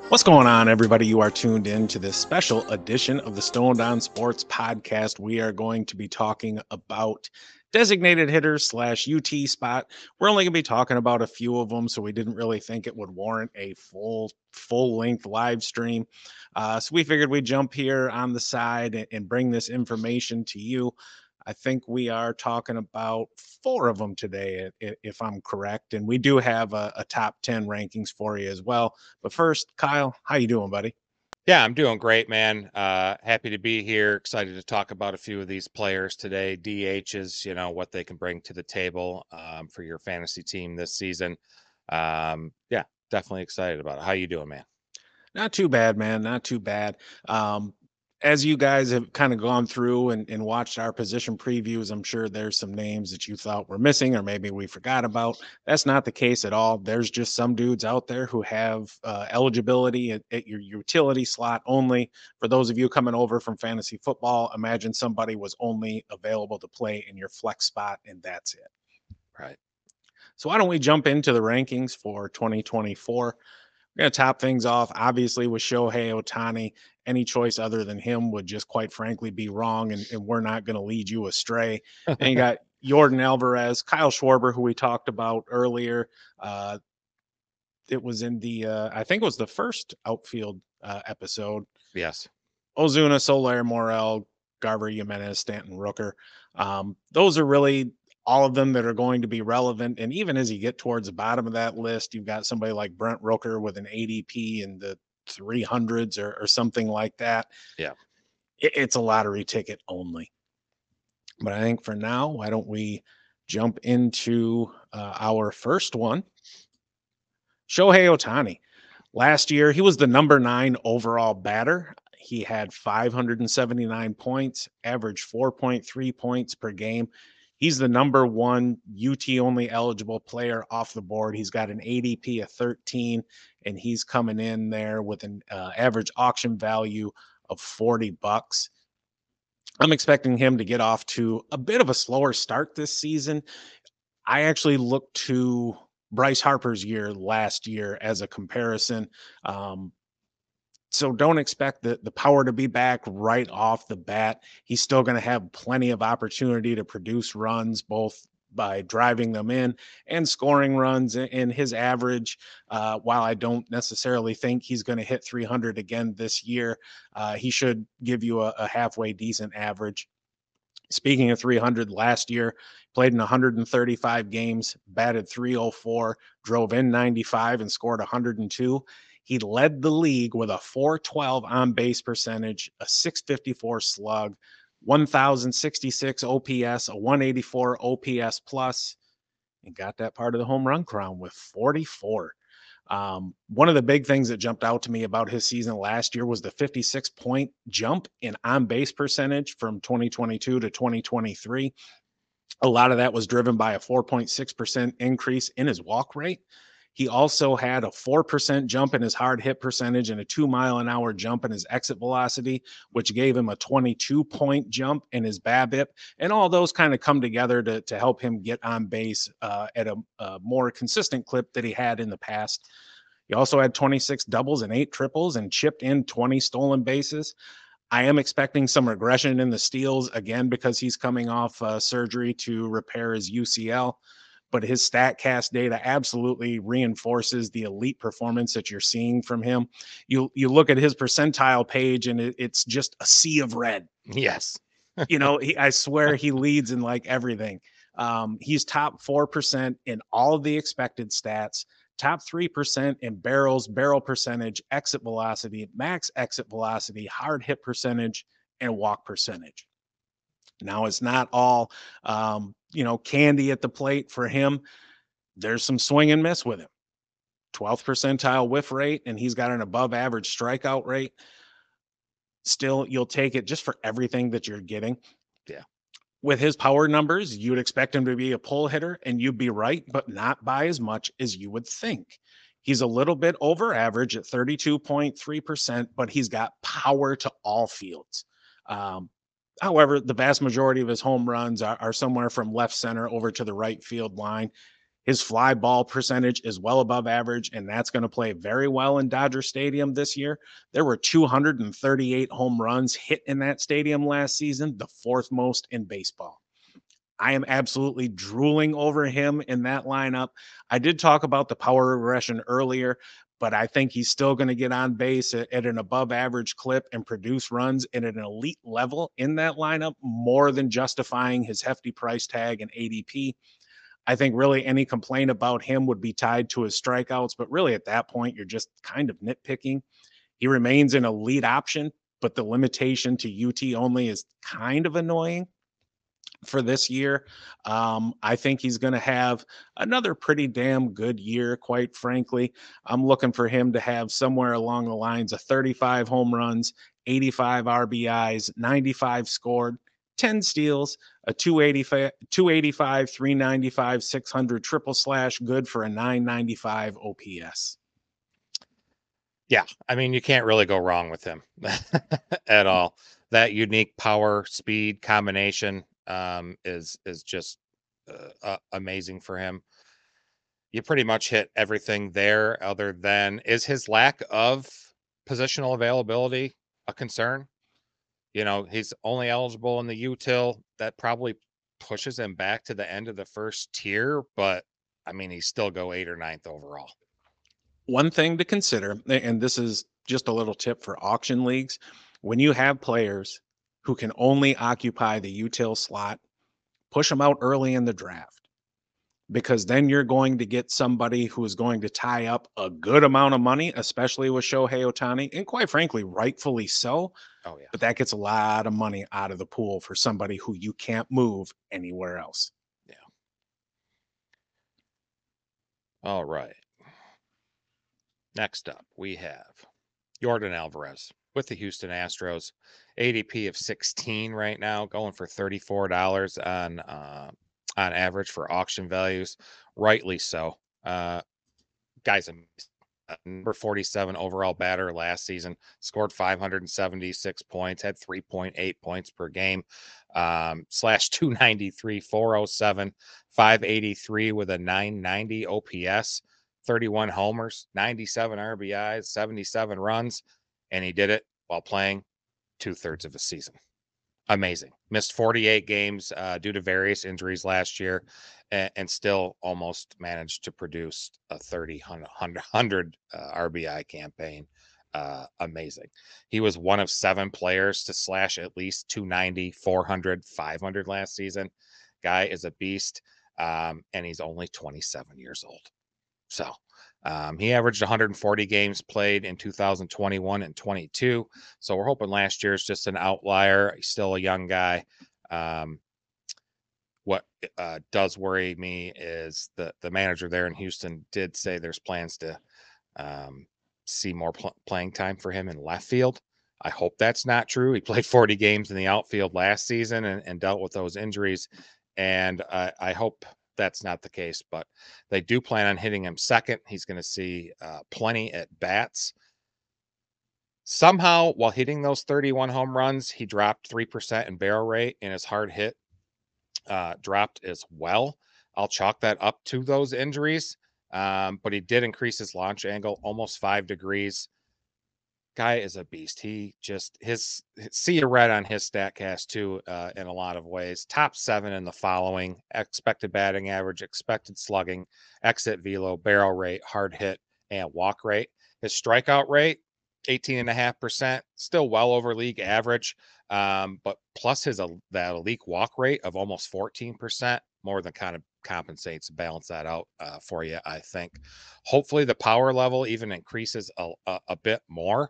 What's going on, everybody? You are tuned in to this special edition of the Stoned On Sports podcast. We are going to be talking about designated hitters slash UT spot. We're only going to be talking about a few of them, so we didn't really think it would warrant a full length live stream. So we figured we'd jump here on the side and bring this information to you. I think we are talking about four of them today, if I'm correct, and we do have a top 10 rankings for you as well. But first, Kyle, how you doing, buddy? Yeah, I'm doing great, man. Happy to be here. Excited to talk about a few of these players today. DHs, what they can bring to the table for your fantasy team this season. Yeah, definitely excited about it. How you doing, man? Not too bad, man. Not too bad. Um, as you guys have kind of gone through and watched our position previews, I'm sure there's some names that you thought were missing or maybe we forgot about. That's not the case at all. There's just some dudes out there who have eligibility at your utility slot only. For those of you coming over from fantasy football, imagine somebody was only available to play in your flex spot, and that's it. Right. So why don't we jump into the rankings for 2024? We're going to top things off, obviously, with Shohei Otani. Any choice other than him would just quite frankly be wrong, and we're not going to lead you astray. And you got Jordan Alvarez, Kyle Schwarber, who we talked about earlier. Uh, it was in the, I think it was the first outfield episode. Yes. Ozuna, Soler, Morel, Garver, Jimenez, Stanton, Rooker. Those are really all of them that are going to be relevant. And even as you get towards the bottom of that list, you've got somebody like Brent Rooker with an ADP in the 300s or something like that. Yeah. It's a lottery ticket only. But I think for now, why don't we jump into our first one? Shohei Otani. Last year, he was the number 9 overall batter. He had 579 points, averaged 4.3 points per game. He's the number 1 UT only eligible player off the board. He's got an ADP of 13, and he's coming in there with an average auction value of $40. I'm expecting him to get off to a bit of a slower start this season. I actually look to Bryce Harper's year last year as a comparison. Um, so don't expect the power to be back right off the bat. He's still going to have plenty of opportunity to produce runs, both by driving them in and scoring runs. In his average, while I don't necessarily think he's going to hit 300 again this year, he should give you a halfway decent average. Speaking of 300, last year, played in 135 games, batted 304, drove in 95, and scored 102. He led the league with a 412 on base percentage, a 654 slug, 1,066 OPS, a 184 OPS plus, and got that part of the home run crown with 44. One of the big things that jumped out to me about his season last year was the 56-point jump in on base percentage from 2022 to 2023. A lot of that was driven by a 4.6% increase in his walk rate. He also had a 4% jump in his hard hit percentage and a 2 mile an hour jump in his exit velocity, which gave him a 22-point jump in his BABIP. And all those kind of come together to help him get on base at a more consistent clip that he had in the past. He also had 26 doubles and 8 triples and chipped in 20 stolen bases. I am expecting some regression in the steals again because he's coming off surgery to repair his UCL. But his StatCast data absolutely reinforces the elite performance that you're seeing from him. You look at his percentile page and it's just a sea of red. Yes. I swear he leads in like everything. He's top 4% in all of the expected stats, top 3% in barrels, barrel percentage, exit velocity, max exit velocity, hard hit percentage, and walk percentage. Now, it's not all, candy at the plate for him. There's some swing and miss with him. 12th percentile whiff rate, and he's got an above average strikeout rate. Still, you'll take it just for everything that you're getting. Yeah. With his power numbers, you'd expect him to be a pull hitter, and you'd be right, but not by as much as you would think. He's a little bit over average at 32.3%, but he's got power to all fields. Um, However, the vast majority of his home runs are somewhere from left center over to the right field line. His fly ball percentage is well above average, and that's going to play very well in Dodger Stadium this year. There were 238 home runs hit in that stadium last season, the fourth most in baseball. I am absolutely drooling over him in that lineup. I did talk about the power regression earlier, but I think he's still going to get on base at an above average clip and produce runs at an elite level in that lineup, more than justifying his hefty price tag and ADP. I think really any complaint about him would be tied to his strikeouts, but really at that point, you're just kind of nitpicking. He remains an elite option, but the limitation to UT only is kind of annoying for this year. I think he's going to have another pretty damn good year, quite frankly. I'm looking for him to have somewhere along the lines of 35 home runs, 85 RBIs, 95 scored, 10 steals, a 285, 395, 600 triple slash, good for a 995 OPS. Yeah, I mean, you can't really go wrong with him at all. That unique power speed combination is just amazing for him. You pretty much hit everything there, other than, is his lack of positional availability a concern? You know, he's only eligible in the util. That probably pushes him back to the end of the first tier, but I mean, he's still go 8th or 9th overall. One thing to consider, and this is just a little tip for auction leagues, when you have players who can only occupy the util slot, push them out early in the draft, because then you're going to get somebody who is going to tie up a good amount of money, especially with Shohei Ohtani, and quite frankly, rightfully so. Oh yeah. But that gets a lot of money out of the pool for somebody who you can't move anywhere else. Yeah. All right. Next up, we have Yordan Alvarez with the Houston Astros. ADP of 16 right now, going for $34 on average for auction values. Rightly so. Guy's a number 47 overall batter last season, scored 576 points, had 3.8 points per game, slash 293, 407, 583 with a 990 OPS, 31 homers, 97 RBIs, 77 runs, and he did it while playing 2/3 of a season. Amazing. Missed 48 games due to various injuries last year, and still almost managed to produce a 100 RBI campaign. Amazing. He was one of 7 players to slash at least 290, 400, 500 last season. Guy is a beast, and he's only 27 years old. So he averaged 140 games played in 2021 and 22. So we're hoping last year is just an outlier. He's still a young guy. What does worry me is the manager there in Houston did say there's plans to see more playing time for him in left field. I hope that's not true. He played 40 games in the outfield last season and dealt with those injuries. And I hope that's not the case, but they do plan on hitting him second. He's going to see plenty at bats. Somehow, while hitting those 31 home runs, he dropped 3% in barrel rate, and his hard hit dropped as well. I'll chalk that up to those injuries, but he did increase his launch angle almost 5 degrees. Guy is a beast. He just see a red on his StatCast too, in a lot of ways. Top 7 in the following: expected batting average, expected slugging, exit velo, barrel rate, hard hit, and walk rate. His strikeout rate, 18.5%, still well over league average. But plus that elite walk rate of almost 14%, more than kind of compensates, balance that out for you, I think. Hopefully the power level even increases a bit more.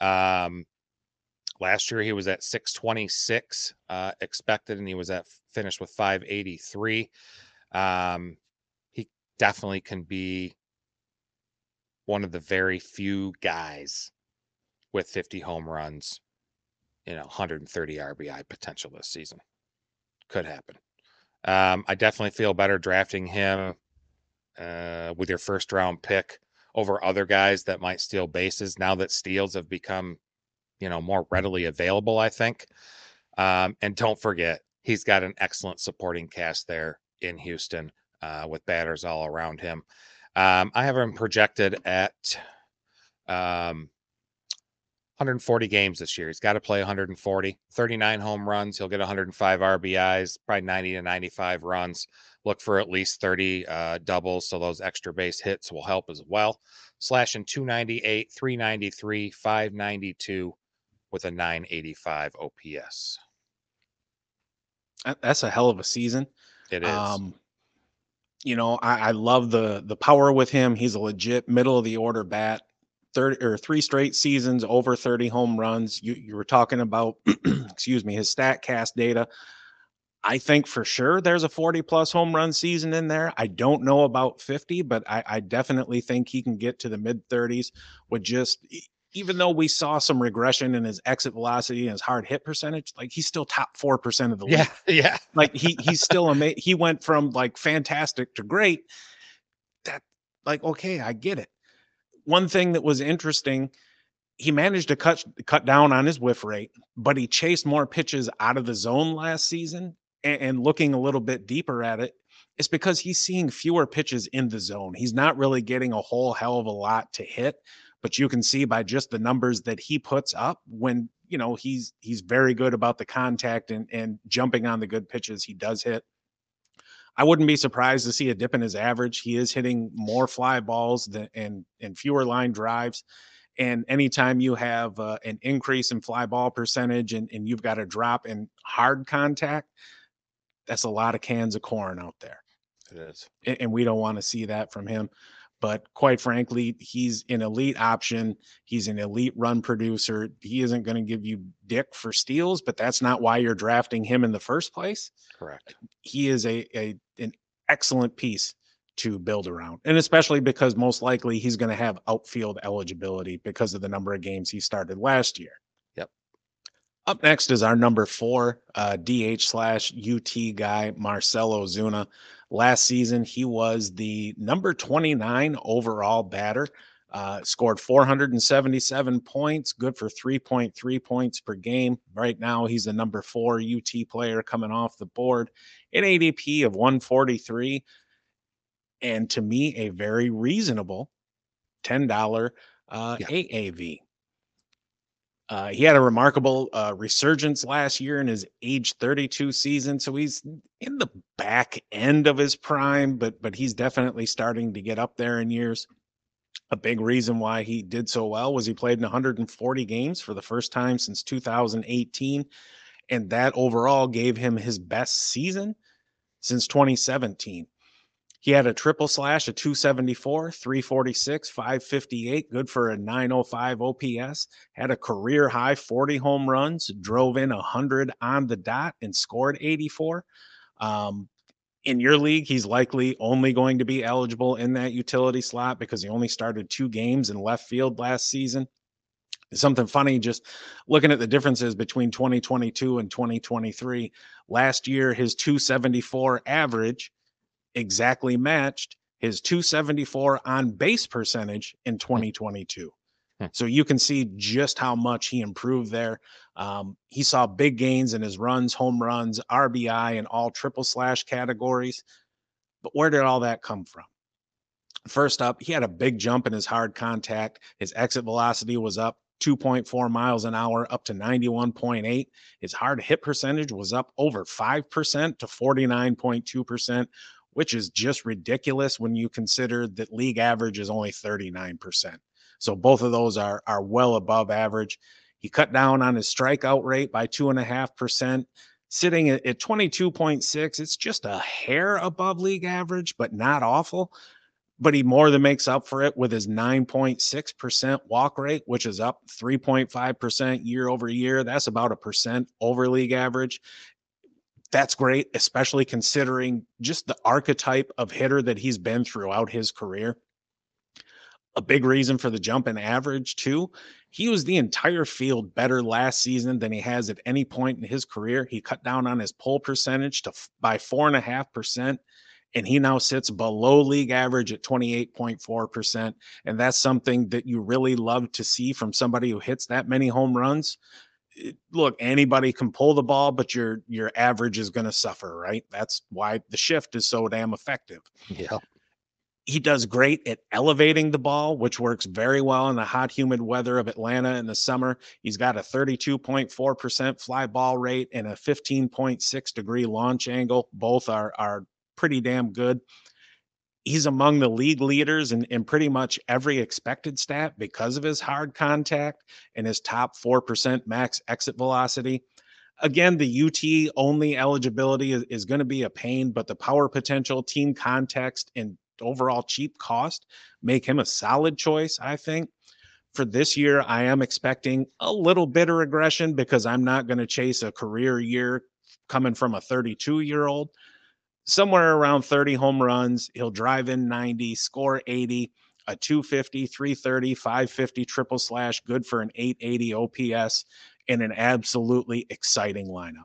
Last year he was at 626 expected, and he was finished with 583. He definitely can be one of the very few guys with 50 home runs, 130 RBI potential this season. Could happen. I definitely feel better drafting him with your first round pick over other guys that might steal bases now that steals have become, more readily available, I think. And don't forget, he's got an excellent supporting cast there in Houston. with batters all around him. I have him projected at 140 games this year. He's got to play 140, 39 home runs. He'll get 105 RBIs, probably 90 to 95 runs. Look for at least 30 doubles, so those extra base hits will help as well. Slashing 298, 393, 592 with a 985 OPS. That's a hell of a season. It is. I love the power with him. He's a legit middle of the order bat. 30 or 3 straight seasons over 30 home runs. You were talking about, excuse me, his StatCast data. I think for sure there's a 40 plus home run season in there. I don't know about 50, but I definitely think he can get to the mid 30s with just, even though we saw some regression in his exit velocity and his hard hit percentage, like he's still top 4% of the league. Yeah. Like he's still amazing. He went from like fantastic to great. That, like, okay, I get it. One thing that was interesting, he managed to cut down on his whiff rate, but he chased more pitches out of the zone last season. And looking a little bit deeper at it, it's because he's seeing fewer pitches in the zone. He's not really getting a whole hell of a lot to hit, but you can see by just the numbers that he puts up when, he's very good about the contact and jumping on the good pitches he does hit. I wouldn't be surprised to see a dip in his average. He is hitting more fly balls and fewer line drives. And anytime you have an increase in fly ball percentage and you've got a drop in hard contact, that's a lot of cans of corn out there. It is. And we don't want to see that from him. But quite frankly, he's an elite option. He's an elite run producer. He isn't going to give you dick for steals, but that's not why you're drafting him in the first place. Correct. He is an excellent piece to build around, and especially because most likely he's going to have outfield eligibility because of the number of games he started last year. Yep. Up next is our number 4 DH/UT guy, Marcell Ozuna. Last season, he was the number 29 overall batter, scored 477 points, good for 3.3 points per game. Right now, he's the number 4 UT player coming off the board, an ADP of 143. And to me, a very reasonable $10 AAV. He had a remarkable resurgence last year in his age 32 season. So he's in the back end of his prime, but he's definitely starting to get up there in years. A big reason why he did so well was he played in 140 games for the first time since 2018. And that overall gave him his best season since 2017. He had a triple slash, a 274, 346, 558, good for a 905 OPS, had a career high 40 home runs, drove in 100 on the dot and scored 84. In your league, he's likely only going to be eligible in that utility slot because he only started 2 games in left field last season. Something funny, just looking at the differences between 2022 and 2023. Last year, his 274 average exactly matched his 274 on base percentage in 2022. So you can see just how much he improved there. He saw big gains in his runs, home runs, RBI, and all triple slash categories. But where did all that come from? First up, he had a big jump in his hard contact. His exit velocity was up 2.4 miles an hour, up to 91.8. His hard hit percentage was up over 5% to 49.2%. Which is just ridiculous when you consider that league average is only 39%. So both of those are well above average. He cut down on his strikeout rate by 2.5%, sitting at 22.6. It's just a hair above league average, but not awful. But he more than makes up for it with his 9.6% walk rate, which is up 3.5% year over year. That's about 1% over league average. That's great, especially considering just the archetype of hitter that he's been throughout his career. A big reason for the jump in average, too. He was the entire field better last season than he has at any point in his career. He cut down on his pull percentage by 4.5%, and he now sits below league average at 28.4%. And that's something that you really love to see from somebody who hits that many home runs. look, anybody can pull the ball, but your average is going to suffer, right? That's why the shift is so damn effective. Yeah. He does great at elevating the ball, which works very well in the hot, humid weather of Atlanta in the summer. He's got a 32.4% fly ball rate and a 15.6-degree launch angle. Both are pretty damn good. He's among the league leaders in pretty much every expected stat because of his hard contact and his top 4% max exit velocity. Again, the UT only eligibility is going to be a pain, but the power potential, team context, and overall cheap cost make him a solid choice, I think. For this year, I am expecting a little bit of regression because I'm not going to chase a career year coming from a 32-year-old. Somewhere around 30 home runs, he'll drive in 90, score 80, a 250, 330, 550 triple slash, good for an 880 OPS, in an absolutely exciting lineup.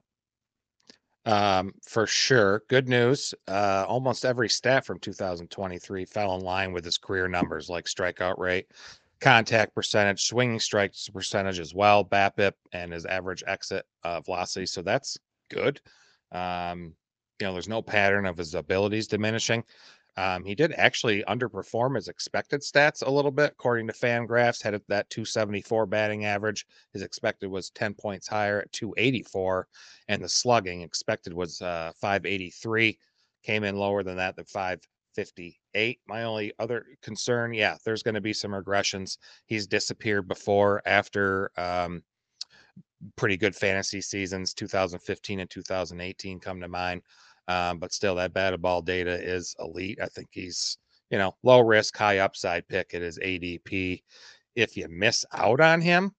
For sure. Good news. Almost every stat from 2023 fell in line with his career numbers, like strikeout rate, contact percentage, swinging strikes percentage as well, BABIP, and his average exit velocity. So that's good. There's no pattern of his abilities diminishing. He did actually underperform his expected stats a little bit, according to Fangraphs. Had that 274 batting average. His expected was 10 points higher at 284, and the slugging expected was 583. Came in lower than that, 558. My only other concern, yeah, there's going to be some regressions. He's disappeared before after pretty good fantasy seasons. 2015 and 2018 come to mind. But still, that batted ball data is elite. I think he's, low risk, high upside pick at his ADP. If you miss out on him,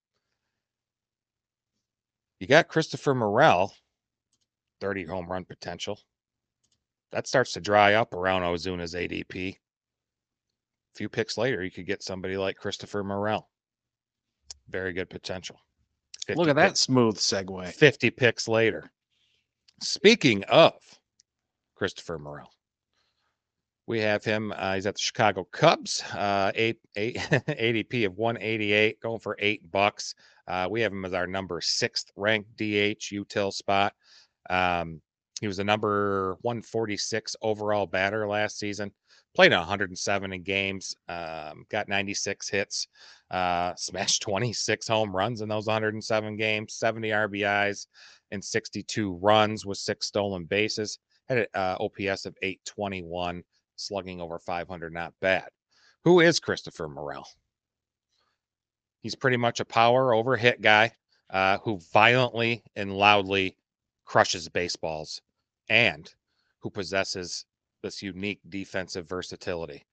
you got Christopher Morel, 30 home run potential. That starts to dry up around Ozuna's ADP. A few picks later, you could get somebody like Christopher Morel. Very good potential. Look at that smooth segue. 50 picks later. Speaking of Christopher Morel, we have him. He's at the Chicago Cubs. ADP of 188, going for $8. We have him as our number 6th ranked DH util spot. He was a number 146 overall batter last season. Played 107 in games. Got 96 hits. Smashed 26 home runs in those 107 games. 70 RBIs and 62 runs with 6 stolen bases. Had an OPS of 821. Slugging over 500, not bad. Who is Christopher Morel? He's pretty much a power over hit guy who violently and loudly crushes baseballs and who possesses this unique defensive versatility.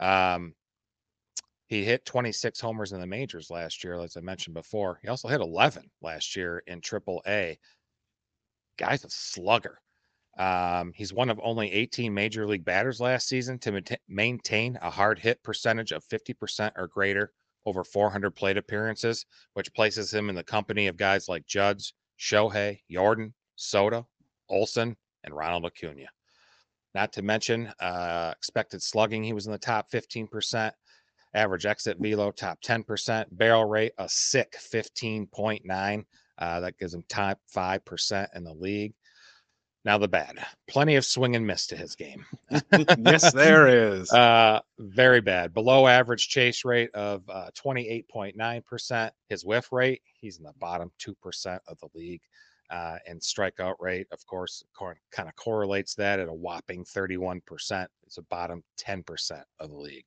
He hit 26 homers in the majors last year, as I mentioned before. He also hit 11 last year in AAA. Guy's a slugger. He's one of only 18 major league batters last season to maintain a hard hit percentage of 50% or greater over 400 plate appearances, which places him in the company of guys like Judge, Shohei, Jordan, Soto, Olson, and Ronald Acuna. Not to mention expected slugging. He was in the top 15%. Average exit velo, top 10%. Barrel rate, a sick 15.9. That gives him top 5% in the league. Now the bad. Plenty of swing and miss to his game. Yes, there is. Very bad. Below average chase rate of 28.9%. His whiff rate, he's in the bottom 2% of the league. And strikeout rate, of course, kind of correlates that at a whopping 31%. It's a bottom 10% of the league.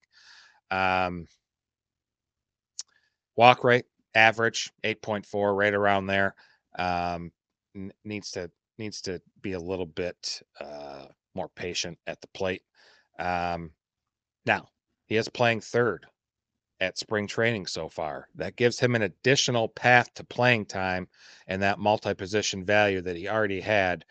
Walk rate, average 8.4, right around there. Needs to be a little bit more patient at the plate. Now, he is playing third at spring training so far. That gives him an additional path to playing time and that multi-position value that he already had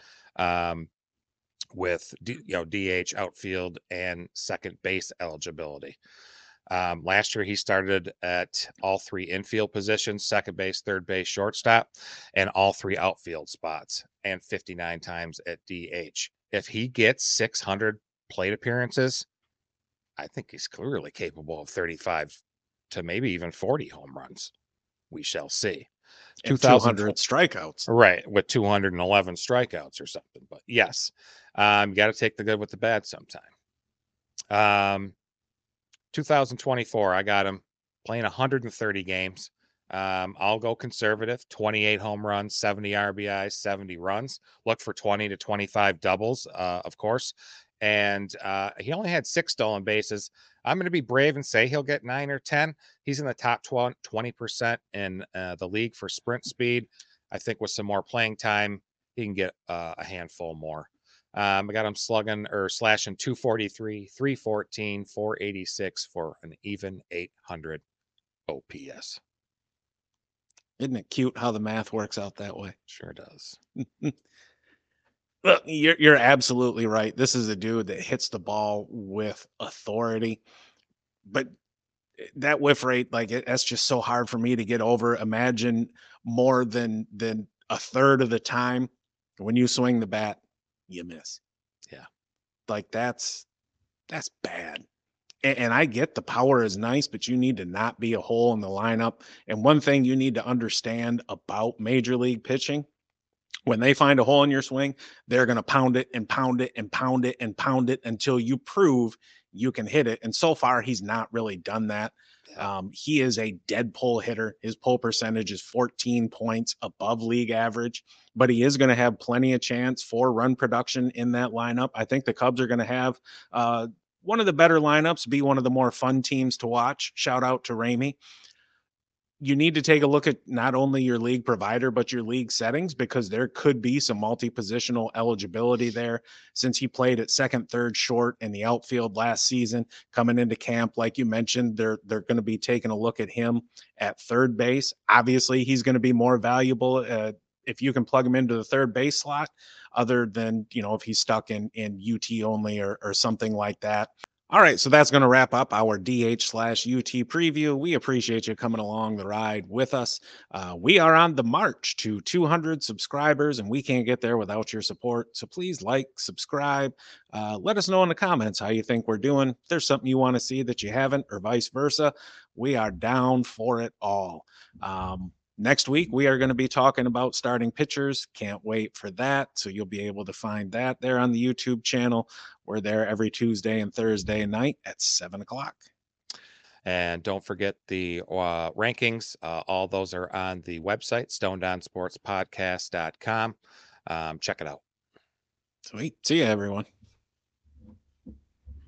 with DH, outfield, and second base eligibility. Last year, he started at all 3 infield positions, second base, third base, shortstop, and all 3 outfield spots, and 59 times at DH. If he gets 600 plate appearances, I think he's clearly capable of 35 to maybe even 40 home runs. We shall see. And 200 strikeouts. Right, with 211 strikeouts or something. But yes, you got to take the good with the bad sometime. 2024, I got him playing 130 games. I'll go conservative, 28 home runs, 70 RBIs, 70 runs. Look for 20 to 25 doubles, of course. And he only had 6 stolen bases. I'm going to be brave and say he'll get 9 or 10. He's in the top 20% in the league for sprint speed. I think with some more playing time, he can get a handful more. I got him slugging or slashing 243, 314, 486 for an even 800 OPS. Isn't it cute how the math works out that way? Sure does. Look, you're absolutely right. This is a dude that hits the ball with authority, but that whiff rate, that's just so hard for me to get over. Imagine more than a third of the time when you swing the bat, you miss. Yeah, like that's bad. And I get the power is nice, but you need to not be a hole in the lineup. And one thing you need to understand about major league pitching, when they find a hole in your swing, they're going to pound it and pound it and pound it and pound it until you prove you can hit it. And so far, he's not really done that. He is a dead pull hitter. His pull percentage is 14 points above league average, but he is going to have plenty of chance for run production in that lineup. I think the Cubs are going to have one of the better lineups, be one of the more fun teams to watch. Shout out to Ramey. You need to take a look at not only your league provider, but your league settings, because there could be some multi-positional eligibility there. Since he played at second, third, short in the outfield last season, coming into camp, like you mentioned, they're going to be taking a look at him at third base. Obviously, he's going to be more valuable if you can plug him into the third base slot, other than, if he's stuck in UT only or something like that. All right, so that's going to wrap up our DH/UT preview. We appreciate you coming along the ride with us. We are on the march to 200 subscribers, and we can't get there without your support. So please like, subscribe. Let us know in the comments how you think we're doing. If there's something you want to see that you haven't, or vice versa, we are down for it all. Next week, we are going to be talking about starting pitchers. Can't wait for that. So you'll be able to find that there on the YouTube channel. We're there every Tuesday and Thursday night at 7:00. And don't forget the rankings. All those are on the website, StoneDownSportsPodcast.com. Check it out. Sweet. See you, everyone.